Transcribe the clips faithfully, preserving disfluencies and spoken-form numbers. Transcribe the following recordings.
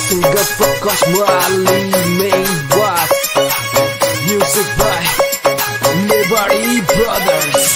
Single Prakash Mali main boss. Music by Liberty Brothers.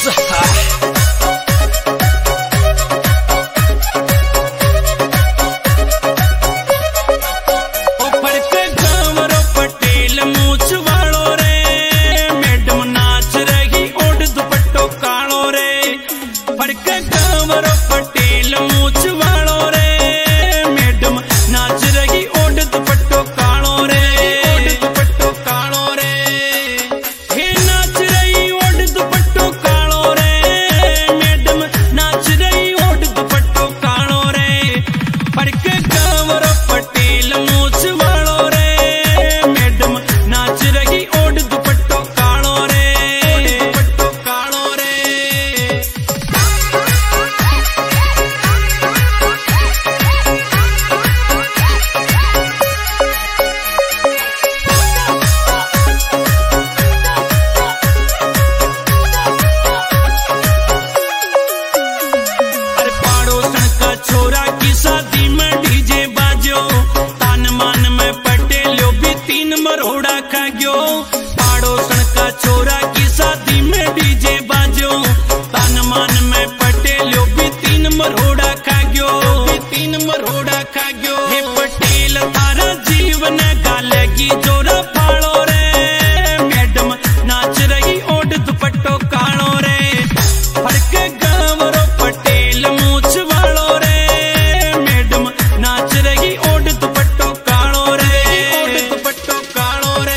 पड़ोसन का छोरा की शादी में डीजे बाजो, तान मान में पटेलो भी तीन मरोड़ा खा गयो, तीन मरोड़ा खा गयो। हे पटेल थारा जीवन गालेगी जोरा फाड़ो रे, मैडम नाच रही ओढ़ दुपट्टो कालो रे, फड़के गाँव रो पटेल मूछ वालो रे, मैडम नाच रही ओढ़ दुपट्टो कालो रे, ओढ़ दुपट्टो कालो रे।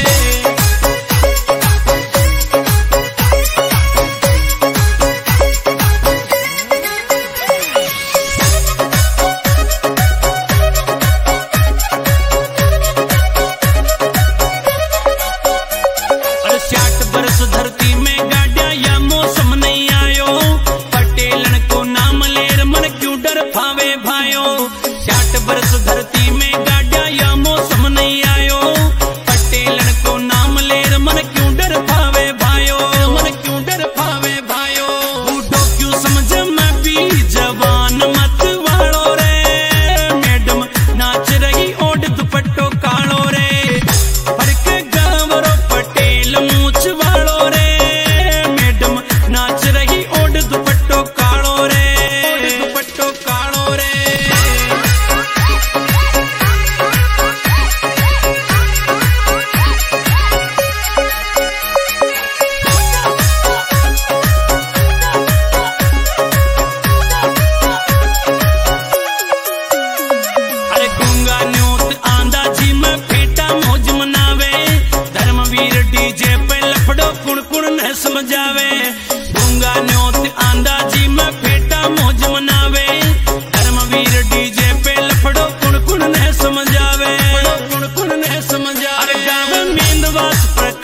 धरती में गाड़िया या मौसम नहीं आयो, पटेलन को नाम लेर मन क्यों डर फावे भायो। साठ वर्ष धरती में गाड़िया या मौसम नहीं आयो, पटेलन को नाम लेर मन क्यों डर फावे भायो, मन क्यों डर फावे भायो। बूढ़ो क्यों समझ मैं भी जवान मत वालो रे, मैडम नाच रही ओढ़ दुपट्टो कालो रे, फड़के गाँव रो पटेल मूछ वालो नाच रही ओढ़ दुपट्टो कालो रे, ओढ़ दुपट्टो कालो रे। अरे गूंगा न्योत आंदा जी में फेटा मौज मनावे, धर्मवीर डीजे पे लफड़ो कुण कुण न समझावे। गूंगा न्योत आंदा जी में फेटा मौज मनावे, धर्मवीर डीजे पे लफड़ो कुण कुण न समझावे, कुण कुण न समझावे। गाँव मेंदवास